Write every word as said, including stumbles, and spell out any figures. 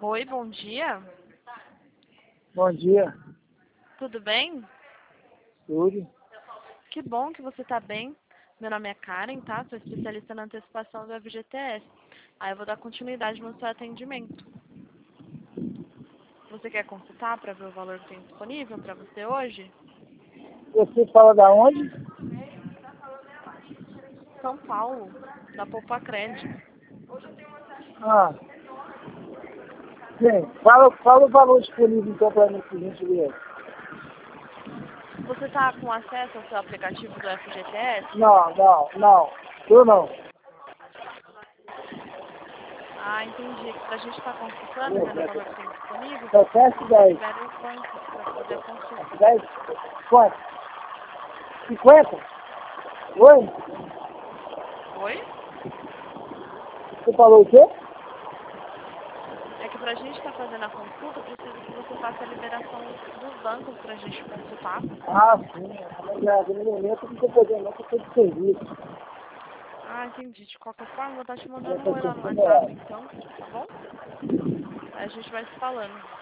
Oi, bom dia. Bom dia, Tudo bem? Yuri. Que bom que você está bem. Meu nome é Karen, tá? Sou especialista na antecipação do F G T S. Aí eu vou dar continuidade no seu atendimento. Você quer consultar para ver o valor que tem disponível para você hoje? Você fala da onde? São Paulo, da Poupa Crédito. Ah, sim. Fala, fala o valor disponível então para mim, por gentileza. Você está com acesso ao seu aplicativo do F G T S? Não, não, não. Eu não. Ah, entendi. Para a gente estar consultando, vendo o valor que tem disponível, Só teste você dez. libera os bancos para fazer a consulta. dez? Quanto? cinquenta? Oi? Oi? Você falou o quê? É que pra gente estar fazendo a consulta, eu preciso que você faça a liberação dos bancos pra gente consultar. Ah, sim. Mas já, no momento não estou podendo não, porque eu estou de serviço. Ah, entendi. De qualquer forma, vou estar te Já mandando um estou oi lá no com WhatsApp, horário. então, tá bom? Aí a gente vai se falando.